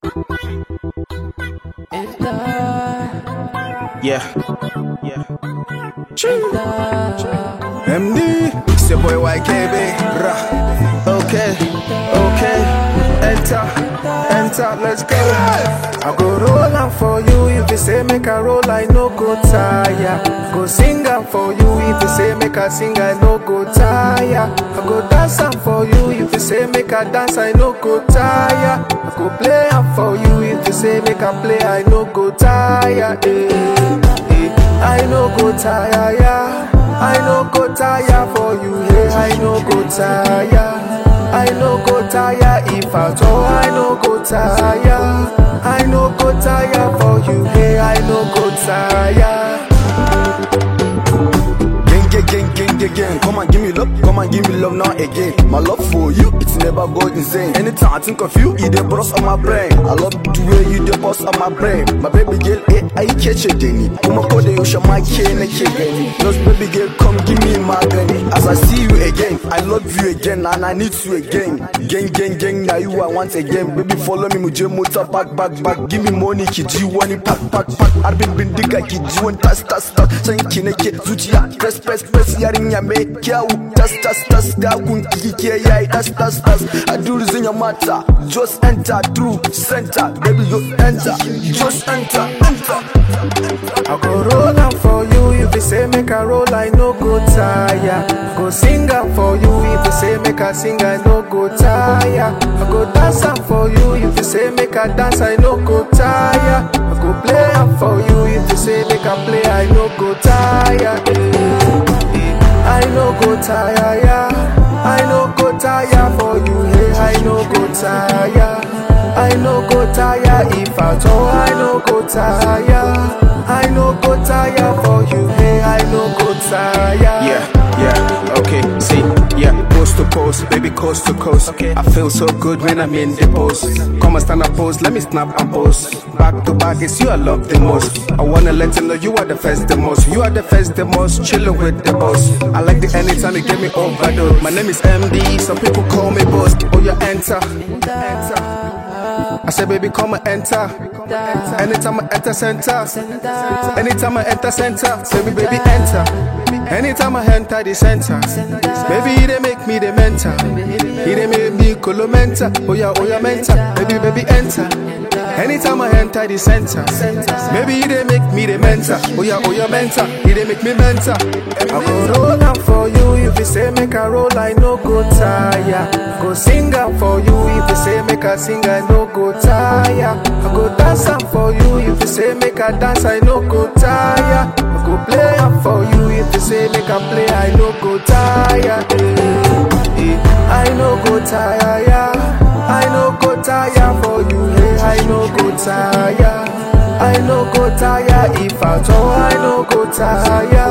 Yeah. MD, it's your boy YKB. Okay. Enter, let's go. I go roll am for you if you say make I roll, I no go tire. Go sing am for you if you say make I sing, I no go tire. I go dance am for you if you say make I dance, I no go tire. I go play am for you if you say make I play, I no go tire. I no go tire, yeah. I no go tire for you, yeah. I no go tire. I no go tire if at all. I no go tire. I no go tire for you, yeah. I no go tire. Gang, come and give me love now again. My love for you, it's never go insane. Anytime I think of you, you the boss on my brain. I love the way you the boss on my brain. My baby girl, I catch a denny. Kuma code you show my cane again. Those baby girl, come give me my granny. As I see you again, I love you again, and I need you again. Gang, now you are once again. Baby, follow me, muje motor back. Give me money, kid, you want it, pack. I've been digga, kid, you want tas. Thank you, Zuchia, press, yaring ya make ya tas, ga kun kike yayi tas. I do this in your matter, just enter through center, baby you enter, just enter. I go roll am for you if you say make I roll, I no go tire. Go sing am for you if you say make I sing, I no go tire. I go dance am for you if you say make I dance, I no go tire. I go play am for you if you say make I play, I no go tire. I no go tire, yeah. I no go tire for you, yeah. I no go tire. I no go tire if at all. I no go tire. I no go tire for you, yeah. I no go tire. Yeah, okay, see, yeah, coast to coast, baby, coast to coast. Okay. I feel so good when I'm in the post. Come and stand up, pose, let me snap and pose. Back to back, it's you I love the most. I wanna let you know you are the first, the most. You are the first, the most, chillin' with the boss. I like the anytime you get me overdose. My name is MD, some people call me boss. Oh, you enter. I said, baby, come and enter. Anytime I enter center. Anytime I enter center. Say me, baby, enter. Anytime I enter the center. Baby, they make me the mentor. He they make me colomenta. Oh yeah, mentor. Baby, enter. Anytime I enter the center. Maybe they make me the mentor. Oh yeah, mentor. He they make me mentor. I go roll am for you if you say make I roll, I no go tire. Go sing am for you if you say make I sing, I no go tire. I go dance am for you if you say make I dance, I no go tire. I go play am for you if you say make I play, I no go tire. I no go tire, yeah. I no go tire for you, hey. I no go tire. I no go tire if at all. I no go tire.